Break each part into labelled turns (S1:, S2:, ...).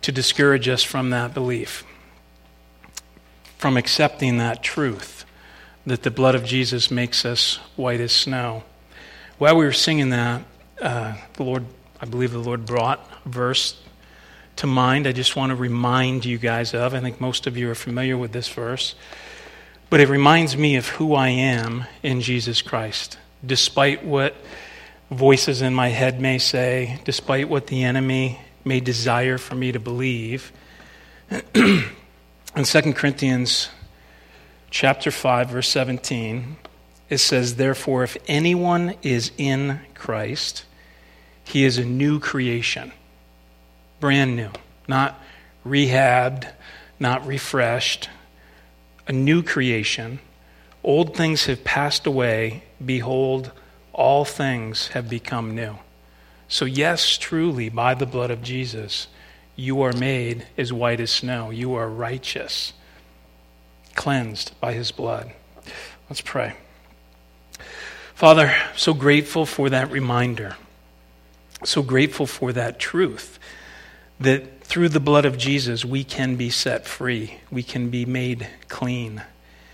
S1: to discourage us from that belief, from accepting that truth, that the blood of Jesus makes us white as snow. While we were singing that, I believe the Lord brought a verse to mind. I just want to remind you guys of. I think most of you are familiar with this verse. But it reminds me of who I am in Jesus Christ. Despite what voices in my head may say, despite what the enemy may desire for me to believe. In 2 Corinthians chapter 5, verse 17, it says, "Therefore, if anyone is in Christ, he is a new creation." Brand new. Not rehabbed, not refreshed. A new creation. Old things have passed away. Behold, all things have become new. So yes, truly, by the blood of Jesus, you are made as white as snow. You are righteous, cleansed by his blood. Let's pray. Father, I'm so grateful for that reminder. So grateful for that truth, that through the blood of Jesus, we can be set free. We can be made clean.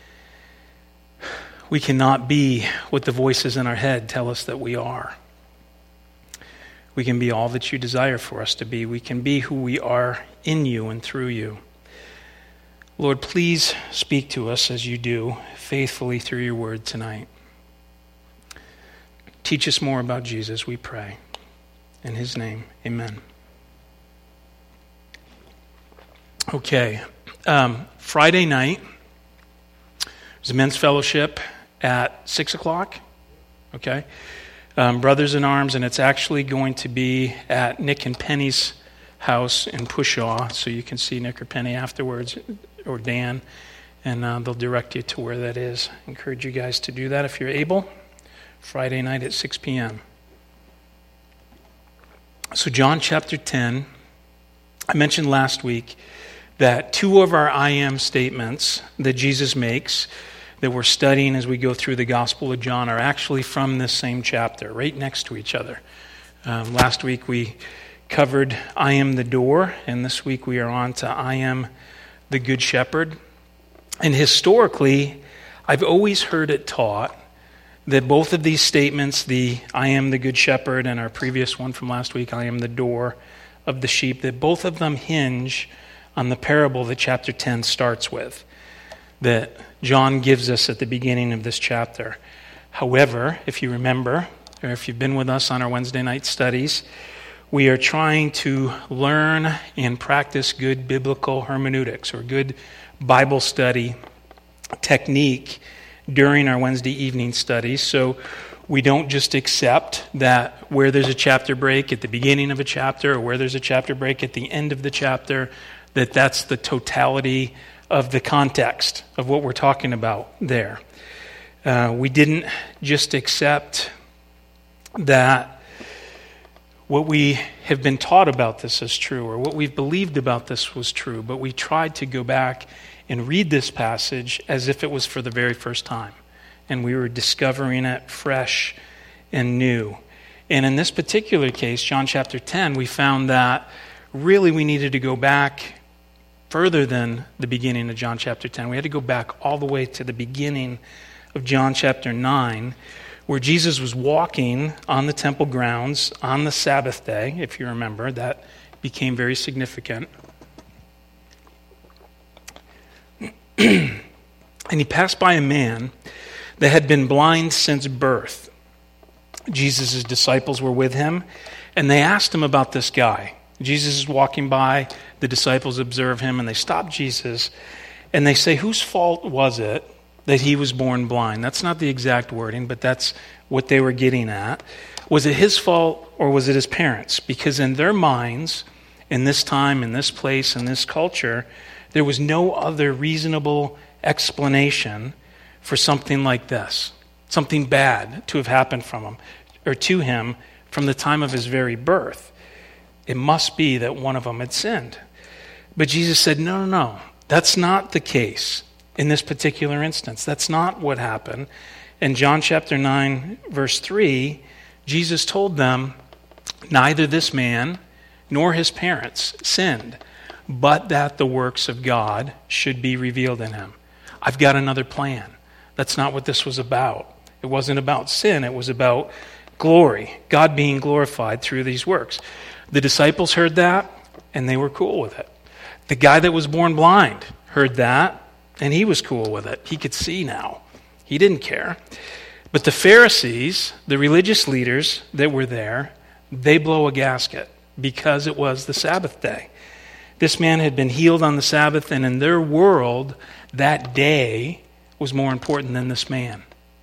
S1: We cannot be what the voices in our head tell us that we are. We can be all that you desire for us to be. We can be who we are in you and through you. Lord, please speak to us as you do faithfully through your word tonight. Teach us more about Jesus, we pray. In his name, amen. Okay, Friday night, there's a men's fellowship at 6 o'clock, okay? Brothers in Arms, and it's actually going to be at Nick and Penny's house in Pushaw, so you can see Nick or Penny afterwards, or Dan, and they'll direct you to where that is. I encourage you guys to do that if you're able. Friday night at 6 p.m. So John chapter 10, I mentioned last week that two of our I am statements that Jesus makes that we're studying as we go through the Gospel of John are actually from this same chapter, right next to each other. Last week we covered I am the door, and this week we are on to I am the good shepherd. And historically, I've always heard it taught that both of these statements, the I am the good shepherd and our previous one from last week, I am the door of the sheep, that both of them hinge on the parable that chapter 10 starts with, that John gives us at the beginning of this chapter. However, if you remember, or if you've been with us on our Wednesday night studies, we are trying to learn and practice good biblical hermeneutics, or good Bible study technique during our Wednesday evening studies. So we don't just accept that where there's a chapter break at the beginning of a chapter, or where there's a chapter break at the end of the chapter, that's the totality of the context of what we're talking about there. We didn't just accept that what we have been taught about this is true, or what we've believed about this was true, but we tried to go back and read this passage as if it was for the very first time, and we were discovering it fresh and new. And in this particular case, John chapter 10, we found that really we needed to go back further than the beginning of John chapter 10. We had to go back all the way to the beginning of John chapter 9, where Jesus was walking on the temple grounds on the Sabbath day. If you remember, that became very significant. And he passed by a man that had been blind since birth. Jesus' disciples were with him, and they asked him about this guy. Jesus is walking by, the disciples observe him, and they stop Jesus, and they say, whose fault was it that he was born blind? That's not the exact wording, but that's what they were getting at. Was it his fault, or was it his parents? Because in their minds, in this time, in this place, in this culture, there was no other reasonable explanation for something like this, something bad to have happened from him, or to him from the time of his very birth. It must be that one of them had sinned. But Jesus said, no, that's not the case in this particular instance. That's not what happened. In John chapter 9, verse 3, Jesus told them, neither this man nor his parents sinned, but that the works of God should be revealed in him. I've got another plan. That's not what this was about. It wasn't about sin. It was about glory, God being glorified through these works. The disciples heard that, and they were cool with it. The guy that was born blind heard that, and he was cool with it. He could see now. He didn't care. But the Pharisees, the religious leaders that were there, they blow a gasket because it was the Sabbath day. This man had been healed on the Sabbath, and in their world, that day was more important than this man.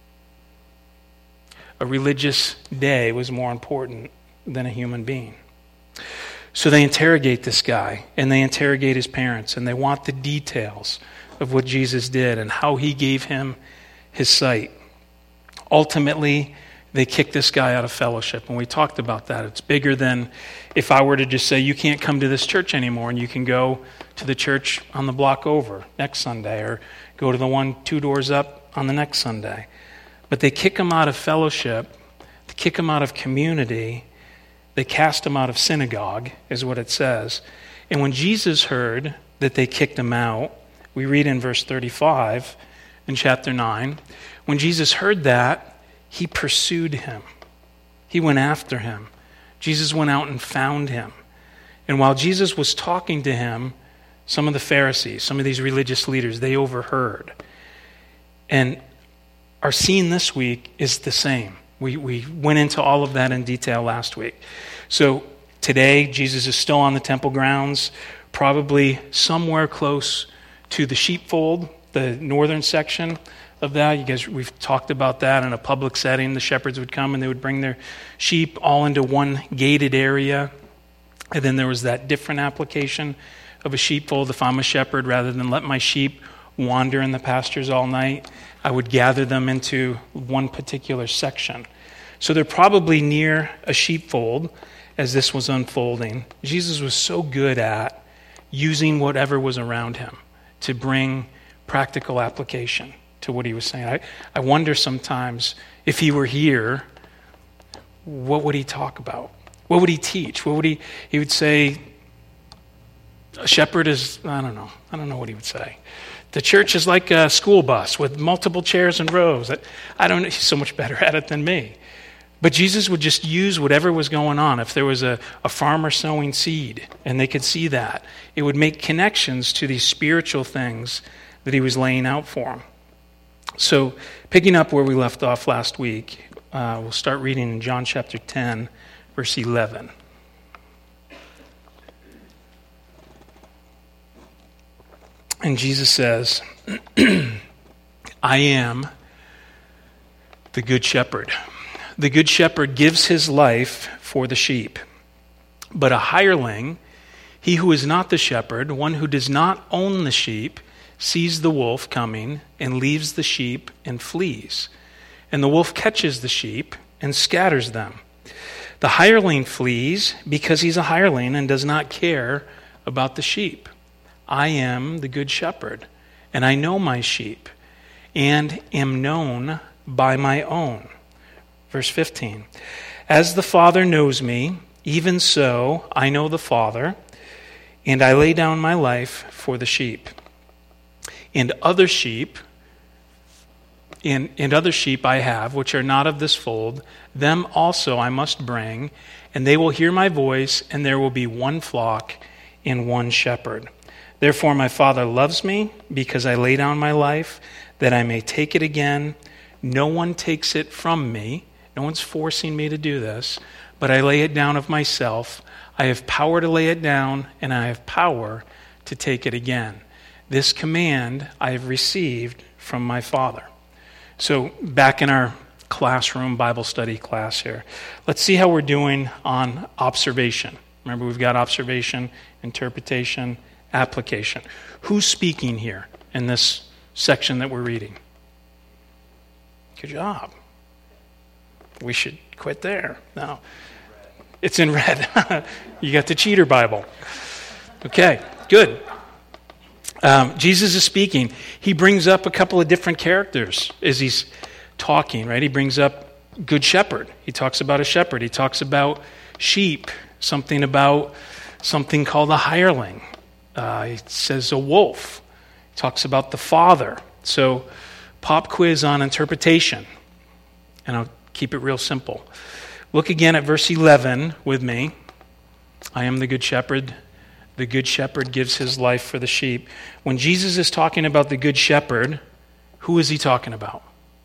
S1: A religious day was more important than a human being. So they interrogate this guy, and they interrogate his parents, and they want the details of what Jesus did and how he gave him his sight. Ultimately, they kick this guy out of fellowship, and we talked about that. It's bigger than if I were to just say, you can't come to this church anymore, and you can go to the church on the block over next Sunday, or go to the one 2 doors up on the next Sunday. But they kick him out of fellowship, they kick him out of community, they cast him out of synagogue, is what it says. And when Jesus heard that they kicked him out, we read in verse 35 in chapter 9, when Jesus heard that, he pursued him. He went after him. Jesus went out and found him. And while Jesus was talking to him, some of the Pharisees, some of these religious leaders, they overheard. And our scene this week is the same. We went into all of that in detail last week. So today, Jesus is still on the temple grounds, probably somewhere close to the sheepfold, the northern section of that. You guys, we've talked about that in a public setting. The shepherds would come and they would bring their sheep all into one gated area. And then there was that different application of a sheepfold. If I'm a shepherd, rather than let my sheep wander in the pastures all night, I would gather them into one particular section. So they're probably near a sheepfold as this was unfolding. Jesus was so good at using whatever was around him to bring practical application to what he was saying. I wonder sometimes if he were here, what would he talk about? What would he teach? What would he would say, a shepherd is, I don't know what he would say. The church is like a school bus with multiple chairs and rows. I don't know, he's so much better at it than me. But Jesus would just use whatever was going on. If there was a farmer sowing seed and they could see that, it would make connections to these spiritual things that he was laying out for them. So picking up where we left off last week, we'll start reading in John chapter 10, verse 11. And Jesus says, I am the good shepherd. The good shepherd gives his life for the sheep. But a hireling, he who is not the shepherd, one who does not own the sheep, sees the wolf coming and leaves the sheep and flees. And the wolf catches the sheep and scatters them. The hireling flees because he's a hireling and does not care about the sheep. I am the good shepherd, and I know my sheep, and am known by my own. Verse 15, as the Father knows me, even so I know the Father, and I lay down my life for the sheep. And other sheep I have, which are not of this fold, them also I must bring, and they will hear my voice, and there will be one flock and one shepherd. Therefore my Father loves me, because I lay down my life, that I may take it again. No one takes it from me. No one's forcing me to do this, but I lay it down of myself. I have power to lay it down, and I have power to take it again. This command I have received from my Father. So back in our classroom, Bible study class here, let's see how we're doing on observation. Remember, we've got observation, interpretation, application. Who's speaking here in this section that we're reading? Good job. We should quit there. No. It's in red. You got the cheater Bible. Okay, good. Jesus is speaking. He brings up a couple of different characters as he's talking, right? He brings up good shepherd. He talks about a shepherd. He talks about sheep, something called a hireling. It says a wolf. It talks about the Father. So pop quiz on interpretation. And I'll keep it real simple. Look again at verse 11 with me. I am the good shepherd. The good shepherd gives his life for the sheep. When Jesus is talking about the good shepherd, who is he talking about?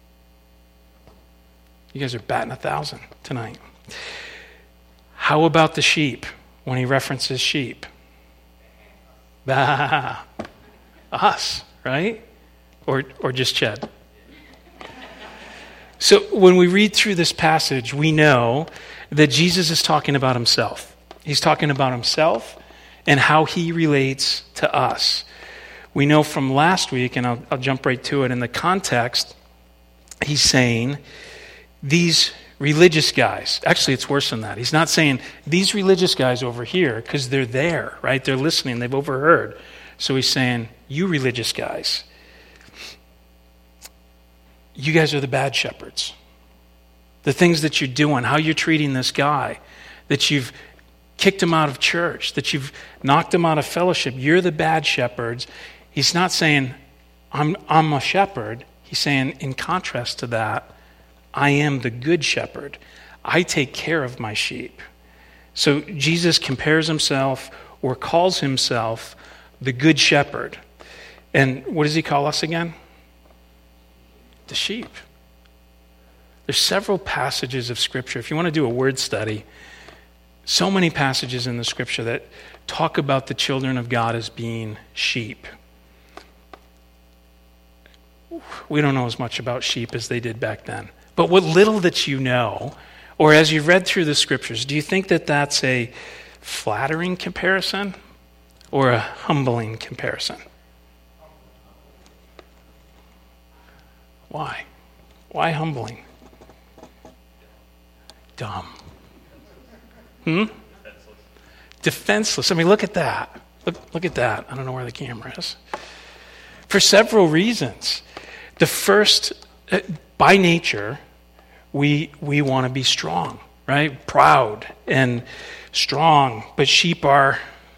S1: You guys are batting 1,000 tonight. How about the sheep when he references sheep? Bah, us, right? Or just Ched. So when we read through this passage, we know that Jesus is talking about himself. He's talking about himself and how he relates to us. We know from last week, and I'll jump right to it, in the context, he's saying, these religious guys, actually it's worse than that. He's not saying, these religious guys over here, because they're there, right? They're listening, they've overheard. So he's saying, you religious guys, you guys are the bad shepherds. The things that you're doing, how you're treating this guy, that you've kicked him out of church, that you've knocked him out of fellowship, you're the bad shepherds. He's not saying, I'm a shepherd. He's saying, in contrast to that, I am the good shepherd. I take care of my sheep. So Jesus compares himself or calls himself the good shepherd. And what does he call us again? The sheep. There's several passages of Scripture. If you want to do a word study, so many passages in the Scripture that talk about the children of God as being sheep. We don't know as much about sheep as they did back then. But what little that you know, or as you've read through the Scriptures, do you think that that's a flattering comparison or a humbling comparison? Why? Why humbling? Dumb. Defenseless. I mean, look at that. Look at that. I don't know where the camera is. For several reasons. The first, by nature, we want to be strong, right? Proud and strong. But sheep are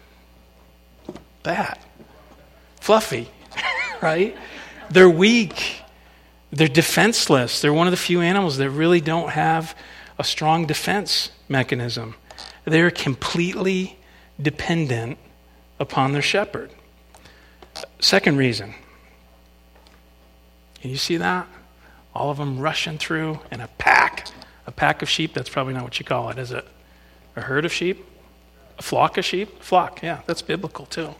S1: bad. Fluffy, right? They're weak. They're defenseless. They're one of the few animals that really don't have a strong defense mechanism. They're completely dependent upon their shepherd. Second reason. Can you see that? All of them rushing through in a pack. A pack of sheep, that's probably not what you call it, is it? A herd of sheep? A flock of sheep? Flock, yeah, that's biblical too.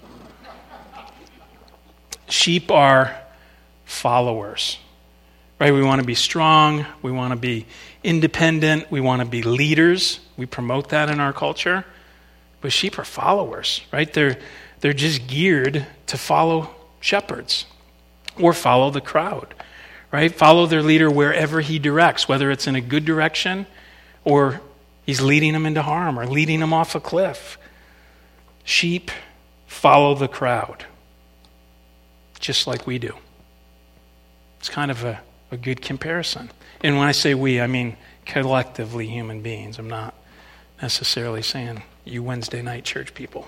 S1: Sheep are followers, right? We want to be strong. We want to be independent. We want to be leaders. We promote that in our culture. But sheep are followers, right? They're just geared to follow shepherds or follow the crowd, right? Follow their leader wherever he directs, whether it's in a good direction or he's leading them into harm or leading them off a cliff. Sheep follow the crowd, just like we do. It's kind of a good comparison. And when I say we, I mean collectively human beings. I'm not necessarily saying you Wednesday night church people.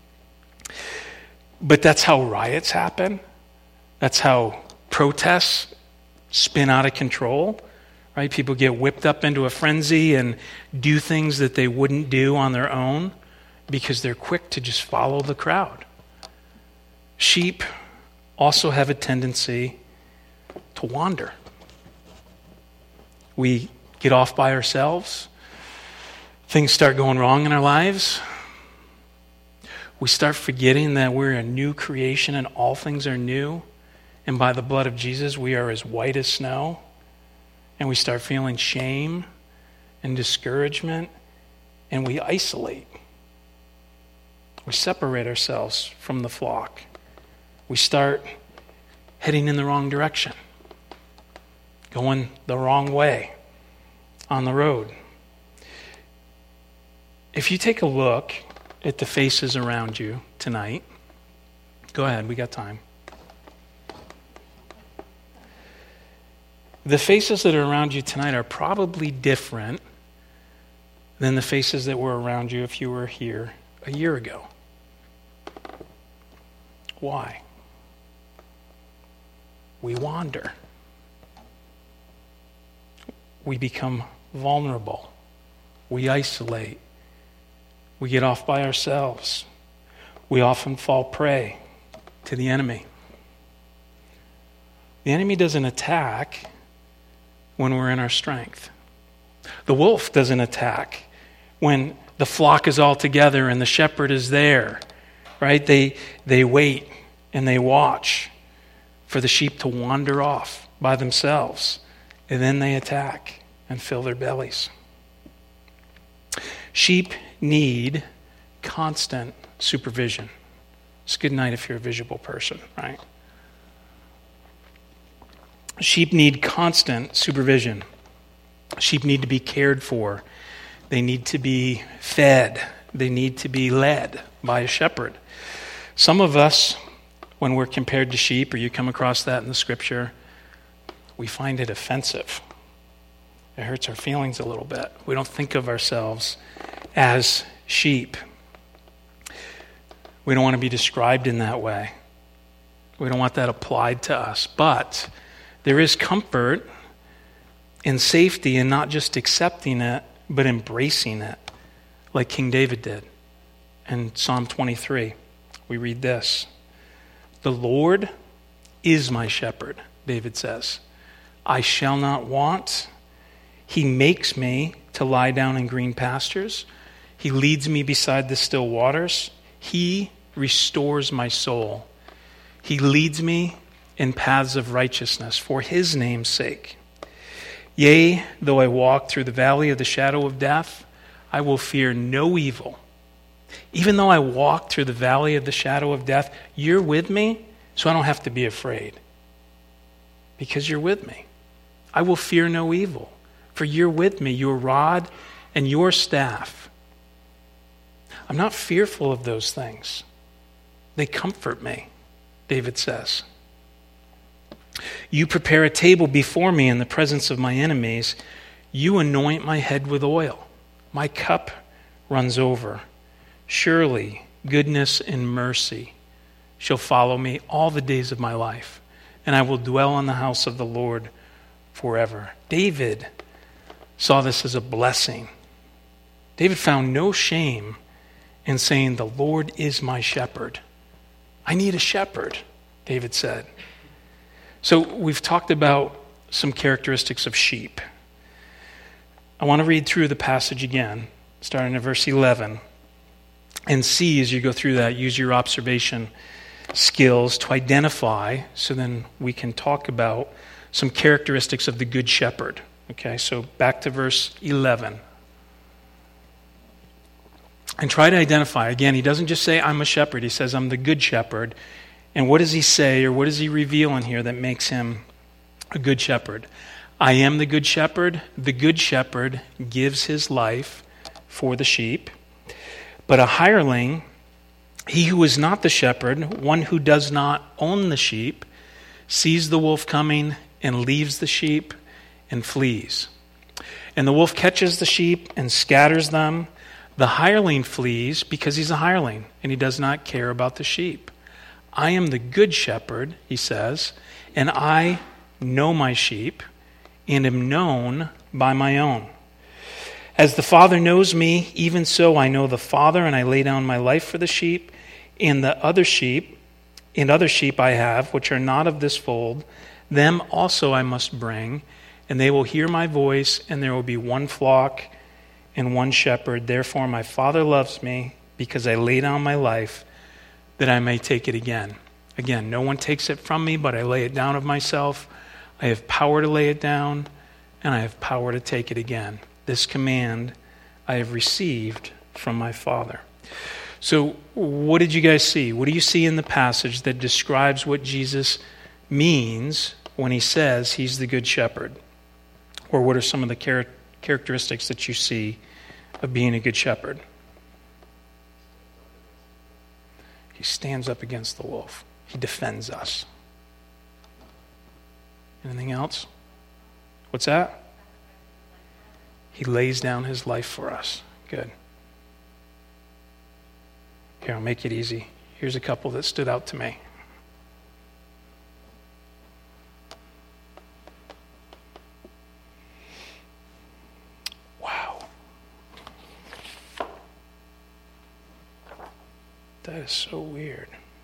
S1: But that's how riots happen. That's how protests spin out of control, right? People get whipped up into a frenzy and do things that they wouldn't do on their own because they're quick to just follow the crowd. Sheep also have a tendency to wander. We get off by ourselves. Things start going wrong in our lives. We start forgetting that we're a new creation and all things are new. And by the blood of Jesus, we are as white as snow. And we start feeling shame and discouragement. And we isolate. We separate ourselves from the flock. We start heading in the wrong direction. Going the wrong way on the road. If you take a look at the faces around you tonight, go ahead, we got time. The faces that are around you tonight are probably different than the faces that were around you if you were here a year ago. Why? We wander. We become vulnerable. We isolate. We get off by ourselves. We often fall prey to the enemy. The enemy doesn't attack when we're in our strength. The wolf doesn't attack when the flock is all together and the shepherd is there, right? They wait and they watch for the sheep to wander off by themselves, and then they attack and fill their bellies. Sheep need constant supervision. It's a good night if you're a visual person, right? Sheep need constant supervision. Sheep need to be cared for. They need to be fed. They need to be led by a shepherd. Some of us, when we're compared to sheep, or you come across that in the scripture, we find it offensive. It hurts our feelings a little bit. We don't think of ourselves as sheep. We don't want to be described in that way. We don't want that applied to us. But there is comfort and safety in not just accepting it, but embracing it, like King David did. In Psalm 23, we read this. The Lord is my shepherd, David says. I shall not want. He makes me to lie down in green pastures. He leads me beside the still waters. He restores my soul. He leads me in paths of righteousness for his name's sake. Yea, though I walk through the valley of the shadow of death, I will fear no evil. Even though I walk through the valley of the shadow of death, you're with me, so I don't have to be afraid. Because you're with me. I will fear no evil, for you're with me, your rod and your staff. I'm not fearful of those things. They comfort me, David says. You prepare a table before me in the presence of my enemies. You anoint my head with oil. My cup runs over. Surely goodness and mercy shall follow me all the days of my life, and I will dwell in the house of the Lord forever. David saw this as a blessing. David found no shame in saying, the Lord is my shepherd. I need a shepherd, David said. So we've talked about some characteristics of sheep. I want to read through the passage again, starting at verse 11, and see as you go through that, use your observation skills to identify, so then we can talk about some characteristics of the good shepherd. Okay, so back to verse 11. And try to identify. Again, he doesn't just say, I'm a shepherd. He says, I'm the good shepherd. And what does he say, or what does he reveal in here that makes him a good shepherd? I am the good shepherd. The good shepherd gives his life for the sheep. But a hireling, he who is not the shepherd, one who does not own the sheep, sees the wolf coming and leaves the sheep and flees. And the wolf catches the sheep and scatters them. The hireling flees because he's a hireling and he does not care about the sheep. I am the good shepherd, he says, and I know my sheep and am known by my own. As the Father knows me, even so I know the Father, and I lay down my life for the sheep. And other sheep I have, which are not of this fold, them also I must bring, and they will hear my voice, and there will be one flock and one shepherd. Therefore my Father loves me, because I lay down my life, that I may take it again. Again, no one takes it from me, but I lay it down of myself. I have power to lay it down, and I have power to take it again. This command I have received from my Father. So what did you guys see? What do you see in the passage that describes what Jesus means when he says he's the good shepherd? Or what are some of the characteristics that you see of being a good shepherd? He stands up against the wolf. He defends us. Anything else? What's that? He lays down his life for us. Good. Here, I'll make it easy. Here's a couple that stood out to me. That is so weird.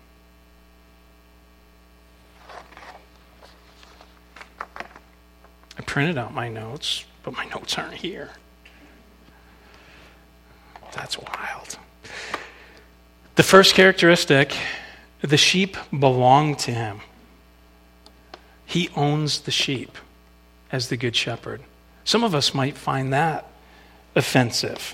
S1: I printed out my notes, but my notes aren't here. That's wild. The first characteristic, the sheep belong to him. He owns the sheep as the good shepherd. Some of us might find that offensive.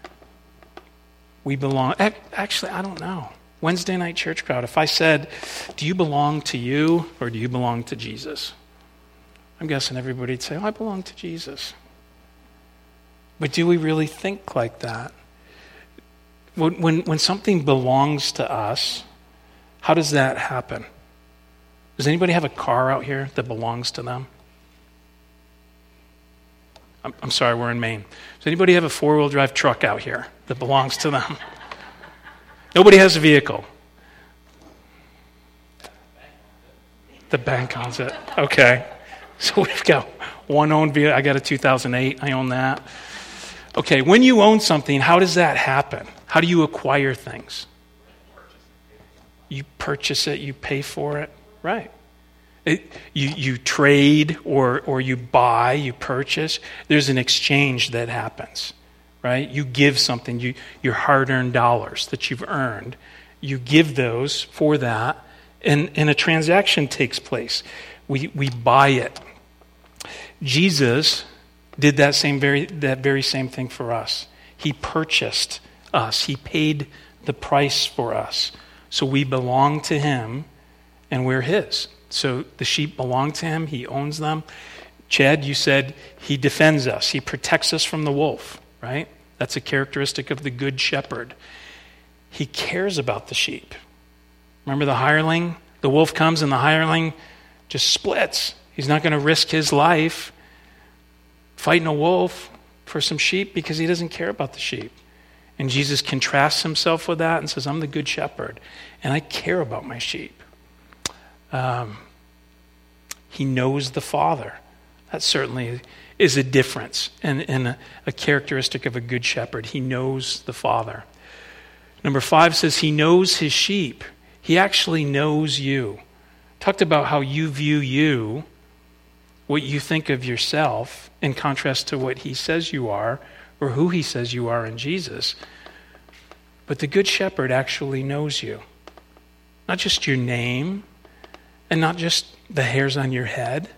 S1: We belong. Actually, I don't know. Wednesday night church crowd, if I said, do you belong to you or do you belong to Jesus? I'm guessing everybody would say, I belong to Jesus. But do we really think like that? When something belongs to us, how does that happen? Does anybody have a car out here that belongs to them? I'm sorry, we're in Maine. Does anybody have a four-wheel drive truck out here that belongs to them? Nobody has a vehicle. The bank owns it. Okay. So we've got one owned vehicle. I got a 2008. I own that. Okay, when you own something, how does that happen? How do you acquire things? You purchase it, you pay for it. Right. You trade or you buy, you purchase. There's an exchange that happens, right? You give something, your hard-earned dollars that you've earned. You give those for that, and a transaction takes place. We buy it. Jesus did that very same thing for us. He purchased us. He paid the price for us. So we belong to him, and we're his. So the sheep belong to him. He owns them. Chad, you said he defends us. He protects us from the wolf, right? That's a characteristic of the good shepherd. He cares about the sheep. Remember the hireling? The wolf comes and the hireling just splits. He's not going to risk his life fighting a wolf for some sheep because he doesn't care about the sheep. And Jesus contrasts himself with that and says, I'm the good shepherd, and I care about my sheep. He knows the Father. That certainly is a difference and a characteristic of a good shepherd. He knows the Father. Number 5 says he knows his sheep. He actually knows you. Talked about how you view you, what you think of yourself, in contrast to what he says you are, or who he says you are in Jesus. But the good shepherd actually knows you. Not just your name, and not just the hairs on your head,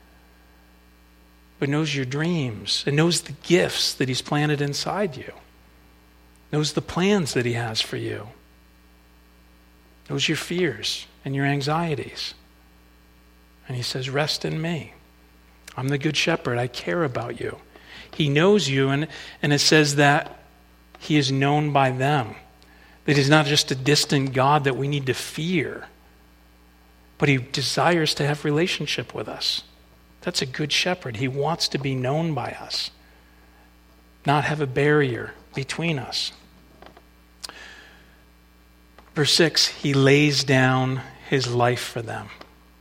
S1: but knows your dreams, and knows the gifts that he's planted inside you. Knows the plans that he has for you. Knows your fears and your anxieties. And he says, rest in me. I'm the good shepherd. I care about you. He knows you, and it says that he is known by them. That he's not just a distant God that we need to fear, but he desires to have relationship with us. That's a good shepherd. He wants to be known by us, not have a barrier between us. Verse 6, he lays down his life for them.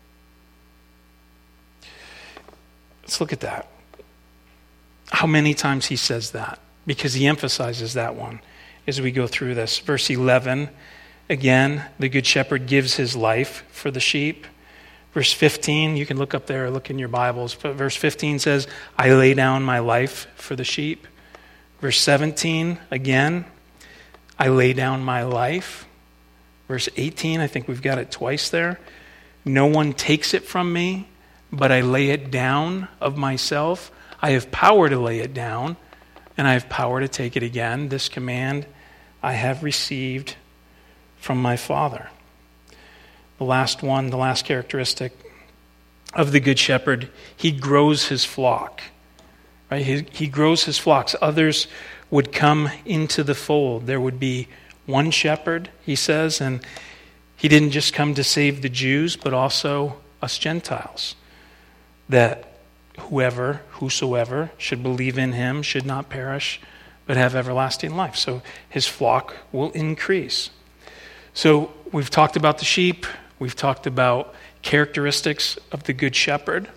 S1: Let's look at that. How many times he says that? Because he emphasizes that one as we go through this. Verse 11, again, the good shepherd gives his life for the sheep. Verse 15, you can look up there or look in your Bibles. But verse 15 says, I lay down my life for the sheep. Verse 17, again, I lay down my life. Verse 18, I think we've got it twice there. No one takes it from me, but I lay it down of myself. I have power to lay it down, and I have power to take it again. This command I have received from my Father. The last one, the last characteristic of the Good Shepherd, he grows his flock. Right? He grows his flocks. Others would come into the fold. There would be one shepherd, he says, and he didn't just come to save the Jews, but also us Gentiles. That whosoever should believe in him should not perish, but have everlasting life. So his flock will increase. So we've talked about the sheep. We've talked about characteristics of the Good Shepherd.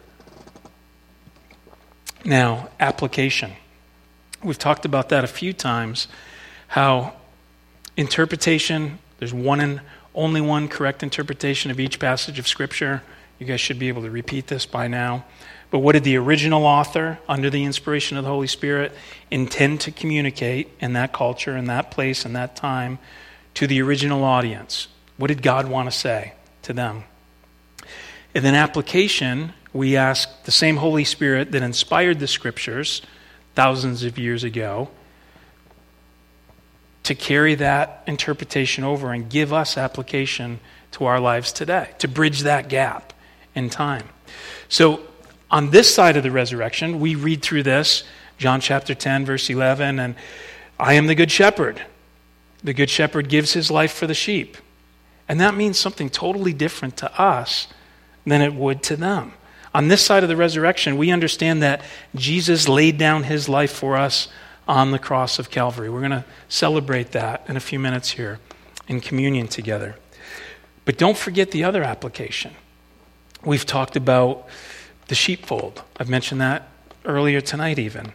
S1: Now, application. We've talked about that a few times, how interpretation There's one and only one correct interpretation of each passage of Scripture. You guys should be able to repeat this by now. But what did the original author, under the inspiration of the Holy Spirit, intend to communicate in that culture, in that place, in that time, to the original audience? What did God want to say to them? And then application, we ask the same Holy Spirit that inspired the Scriptures thousands of years ago to carry that interpretation over and give us application to our lives today, to bridge that gap in time. So on this side of the resurrection, we read through this, John chapter 10, verse 11, and I am the good shepherd. The good shepherd gives his life for the sheep. And that means something totally different to us than it would to them. On this side of the resurrection, we understand that Jesus laid down his life for us on the cross of Calvary. We're going to celebrate that in a few minutes here in communion together. But don't forget the other application. We've talked about the sheepfold. I've mentioned that earlier tonight even.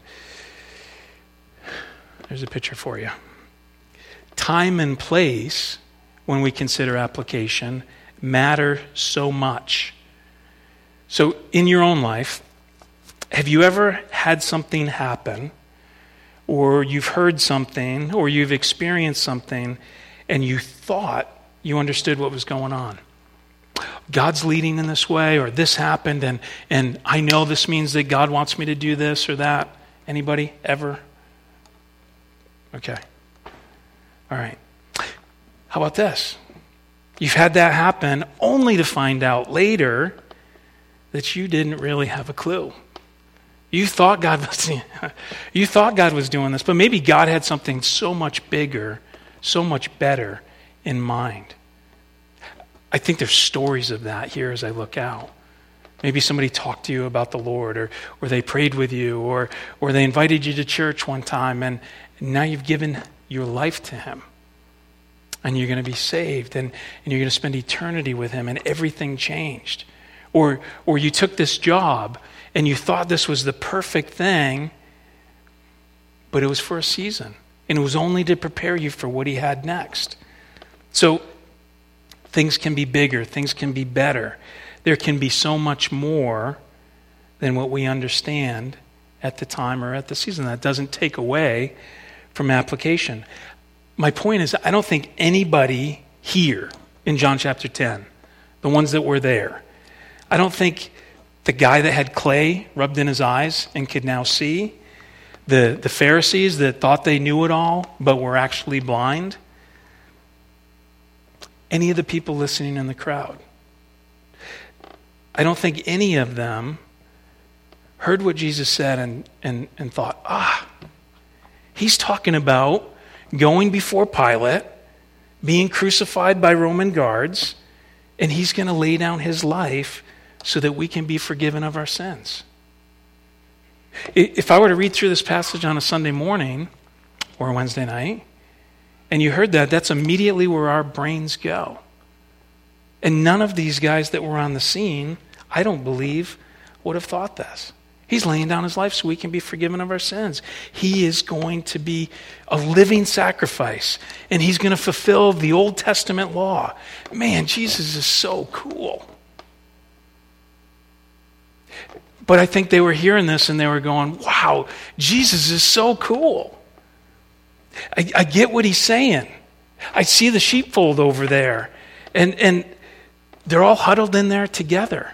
S1: There's a picture for you. Time and place, when we consider application, matter so much. So in your own life, have you ever had something happen, or you've heard something, or you've experienced something, and you thought you understood what was going on? God's leading in this way, or this happened, and I know this means that God wants me to do this or that. Anybody ever? Okay. All right. How about this? You've had that happen only to find out later that you didn't really have a clue. You thought God was doing this, but maybe God had something so much bigger, so much better in mind. I think there's stories of that here as I look out. Maybe somebody talked to you about the Lord, or they prayed with you, or they invited you to church one time, and now you've given your life to him. And you're going to be saved, and you're going to spend eternity with him, and everything changed. Or you took this job, and you thought this was the perfect thing, but it was for a season. And it was only to prepare you for what he had next. So things can be bigger, things can be better. There can be so much more than what we understand at the time or at the season. That doesn't take away from application. My point is, I don't think anybody here in John chapter 10, the ones that were there, I don't think the guy that had clay rubbed in his eyes and could now see, the Pharisees that thought they knew it all but were actually blind, any of the people listening in the crowd, I don't think any of them heard what Jesus said and thought, he's talking about going before Pilate, being crucified by Roman guards, and he's going to lay down his life so that we can be forgiven of our sins. If I were to read through this passage on a Sunday morning or a Wednesday night, and you heard that, that's immediately where our brains go. And none of these guys that were on the scene, I don't believe, would have thought this. He's laying down his life so we can be forgiven of our sins. He is going to be a living sacrifice, and he's going to fulfill the Old Testament law. Man, Jesus is so cool. But I think they were hearing this and they were going, wow, Jesus is so cool. I get what he's saying. I see the sheepfold over there, and they're all huddled in there together.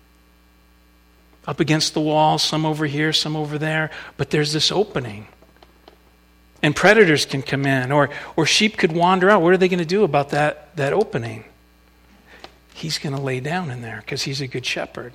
S1: Up against the wall, some over here, some over there, but there's this opening. And predators can come in, or sheep could wander out. What are they going to do about that opening? He's going to lay down in there because he's a good shepherd.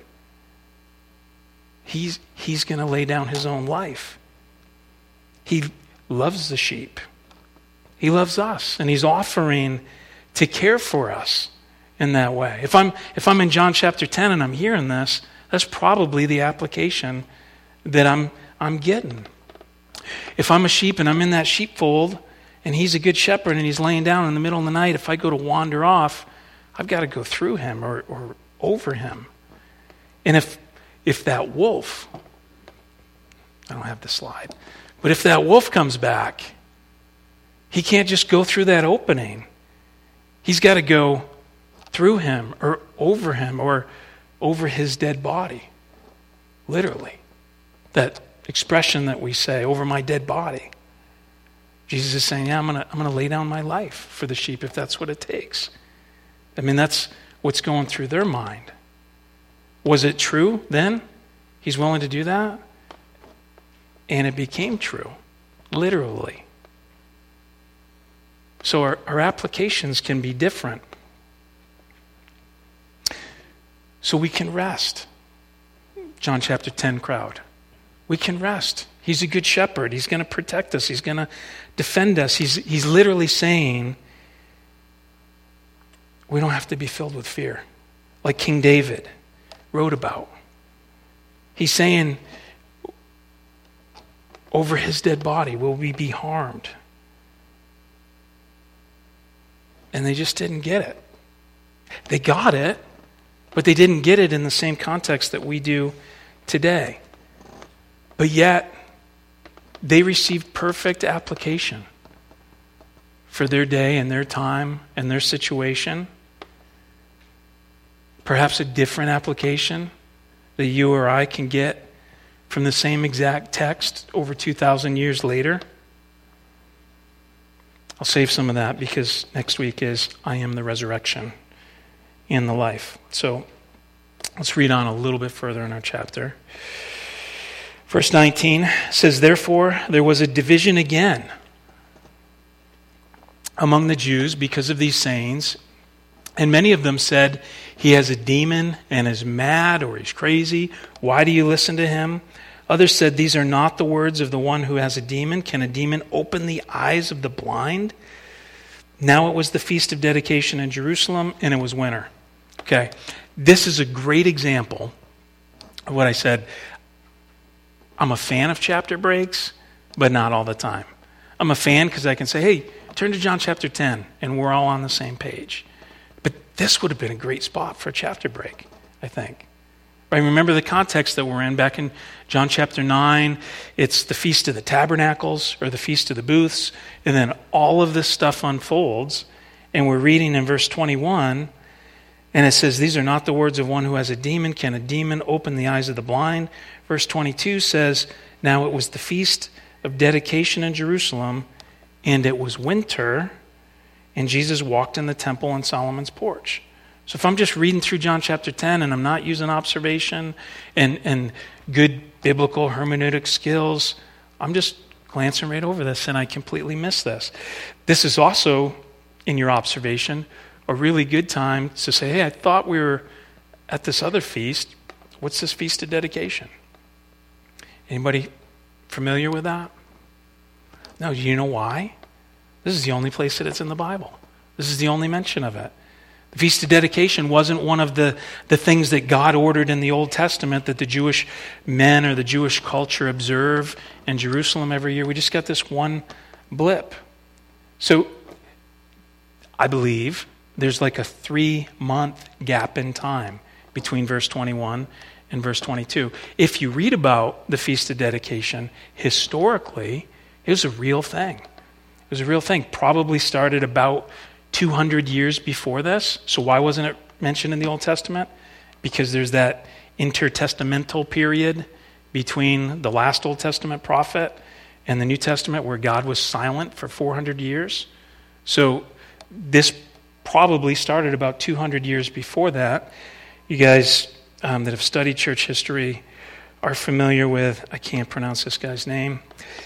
S1: He's going to lay down his own life. He loves the sheep. He loves us, and he's offering to care for us in that way. If I'm in John chapter 10 and I'm hearing this, that's probably the application that I'm getting. If I'm a sheep and I'm in that sheepfold and he's a good shepherd and he's laying down in the middle of the night, if I go to wander off, I've got to go through him or over him. And if that wolf, I don't have the slide, but if that wolf comes back, he can't just go through that opening. He's got to go through him or over his dead body. Literally. That expression that we say, over my dead body. Jesus is saying, yeah, I'm gonna lay down my life for the sheep if that's what it takes. I mean, that's what's going through their mind. Was it true then? He's willing to do that? And it became true, literally. So our applications can be different. So we can rest. John chapter 10 crowd. We can rest. He's a good shepherd. He's going to protect us. He's going to defend us. He's literally saying we don't have to be filled with fear, like King David wrote about. He's saying over his dead body will we be harmed? And they just didn't get it. They got it, but they didn't get it in the same context that we do today. But yet, they received perfect application for their day and their time and their situation. Perhaps a different application that you or I can get from the same exact text over 2,000 years later. I'll save some of that because next week is I am the resurrection and the life. So let's read on a little bit further in our chapter. Verse 19 says, therefore there was a division again among the Jews because of these sayings, and many of them said, he has a demon and is mad, or he's crazy. Why do you listen to him? Others said, these are not the words of the one who has a demon. Can a demon open the eyes of the blind? Now it was the Feast of Dedication in Jerusalem, and it was winter. Okay, this is a great example of what I said. I'm a fan of chapter breaks, but not all the time. I'm a fan because I can say, hey, turn to John chapter 10, and we're all on the same page. But this would have been a great spot for a chapter break, I think. Right? Remember the context that we're in back in John chapter 9. It's the Feast of the Tabernacles, or the Feast of the Booths, and then all of this stuff unfolds, and we're reading in verse 21, and it says, these are not the words of one who has a demon. Can a demon open the eyes of the blind? Verse 22 says, now it was the Feast of Dedication in Jerusalem, and it was winter, and Jesus walked in the temple on Solomon's porch. So if I'm just reading through John chapter 10 and I'm not using observation and good biblical hermeneutic skills, I'm just glancing right over this and I completely miss this. This is also, in your observation, a really good time to say, hey, I thought we were at this other feast. What's this Feast of Dedication? Anybody familiar with that? No, do you know why? This is the only place that it's in the Bible. This is the only mention of it. The Feast of Dedication wasn't one of the things that God ordered in the Old Testament that the Jewish men or the Jewish culture observe in Jerusalem every year. We just got this one blip. So I believe there's like a 3-month gap in time between verse 21 and verse 22. If you read about the Feast of Dedication, historically, it was a real thing. It was a real thing. Probably started about 200 years before this. So why wasn't it mentioned in the Old Testament? Because there's that intertestamental period between the last Old Testament prophet and the New Testament where God was silent for 400 years. So this probably started about 200 years before that. You guys that have studied church history are familiar with, I can't pronounce this guy's name,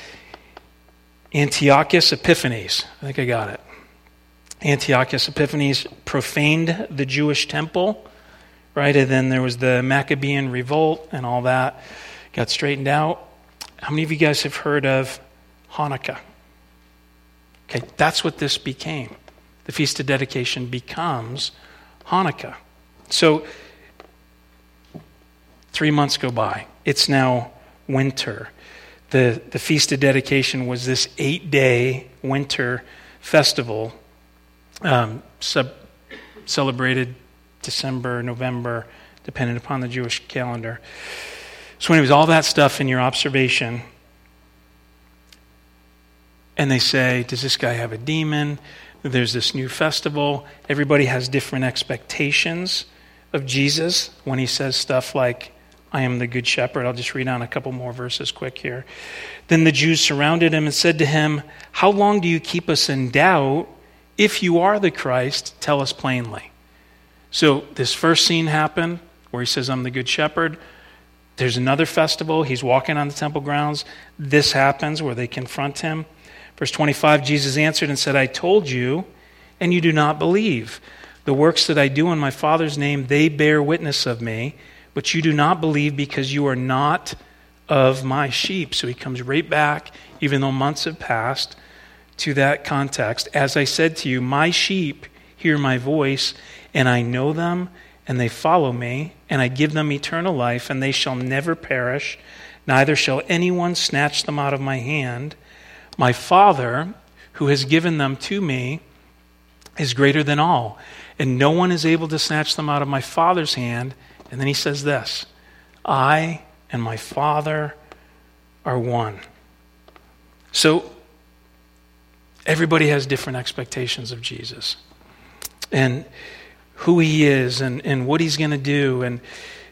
S1: Antiochus Epiphanes. I think I got it. Antiochus Epiphanes profaned the Jewish temple, right? And then there was the Maccabean revolt and all that got straightened out. How many of you guys have heard of Hanukkah? Okay, that's what this became. The Feast of Dedication becomes Hanukkah. So 3 months go by. It's now winter. The Feast of Dedication was this 8-day winter festival celebrated December, November, depending upon the Jewish calendar. So anyways, all that stuff in your observation. And they say, does this guy have a demon? There's this new festival. Everybody has different expectations of Jesus when he says stuff like, I am the good shepherd. I'll just read on a couple more verses quick here. Then the Jews surrounded him and said to him, how long do you keep us in doubt? If you are the Christ, tell us plainly. So this first scene happened where he says, I'm the good shepherd. There's another festival. He's walking on the temple grounds. This happens where they confront him. Verse 25, Jesus answered and said, I told you, and you do not believe. The works that I do in my Father's name, they bear witness of me, but you do not believe because you are not of my sheep. So he comes right back, even though months have passed, to that context. As I said to you, my sheep hear my voice, and I know them, and they follow me, and I give them eternal life, and they shall never perish, neither shall anyone snatch them out of my hand. My Father, who has given them to me, is greater than all, and no one is able to snatch them out of my Father's hand. And then he says this, I and my Father are one. So everybody has different expectations of Jesus and who he is and what he's going to do. And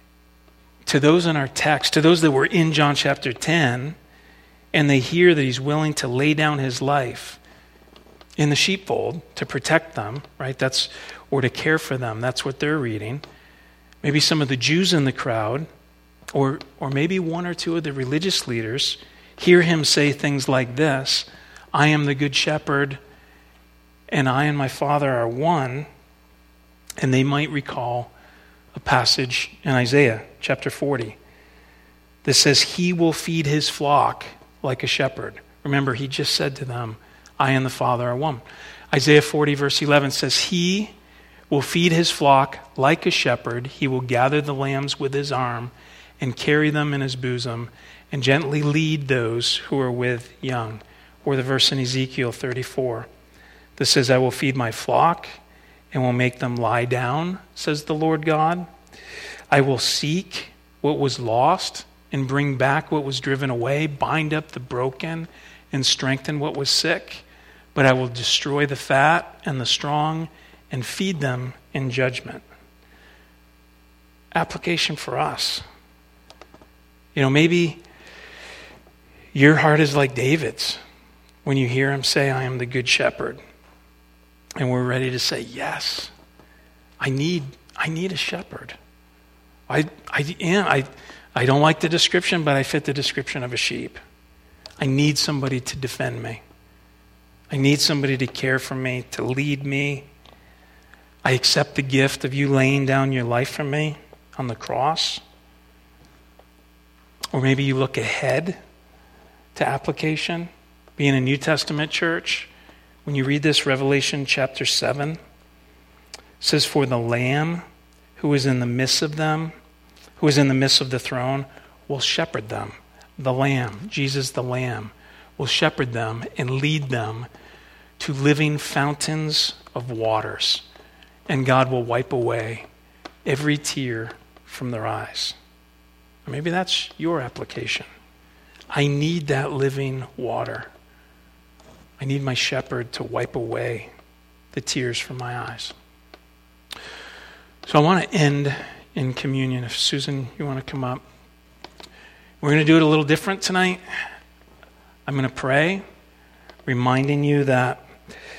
S1: to those in our text, to those that were in John chapter 10, and they hear that he's willing to lay down his life in the sheepfold to protect them, right? Or to care for them. That's what they're reading. Maybe some of the Jews in the crowd, or maybe one or two of the religious leaders, hear him say things like this, I am the good shepherd, and I and my Father are one. And they might recall a passage in Isaiah chapter 40 that says, he will feed his flock like a shepherd. Remember, he just said to them, I and the Father are one. Isaiah 40 verse 11 says, he will feed his flock like a shepherd. He will gather the lambs with his arm and carry them in his bosom and gently lead those who are with young. Or the verse in Ezekiel 34 that says, I will feed my flock and will make them lie down, says the Lord God. I will seek what was lost and bring back what was driven away, bind up the broken and strengthen what was sick. But I will destroy the fat and the strong and feed them in judgment. Application for us. Maybe your heart is like David's when you hear him say, I am the good shepherd. And we're ready to say, yes, I need a shepherd. I don't like the description, but I fit the description of a sheep. I need somebody to defend me. I need somebody to care for me, to lead me. I accept the gift of you laying down your life for me on the cross. Or maybe you look ahead to application, being a New Testament church. When you read this, Revelation chapter 7 says, for the Lamb who is in the midst of them, who is in the midst of the throne, will shepherd them. The Lamb, Jesus the Lamb, will shepherd them and lead them to living fountains of waters. And God will wipe away every tear from their eyes. Or maybe that's your application. I need that living water. I need my shepherd to wipe away the tears from my eyes. So I want to end in communion. If Susan, you want to come up. We're going to do it a little different tonight. I'm going to pray, reminding you that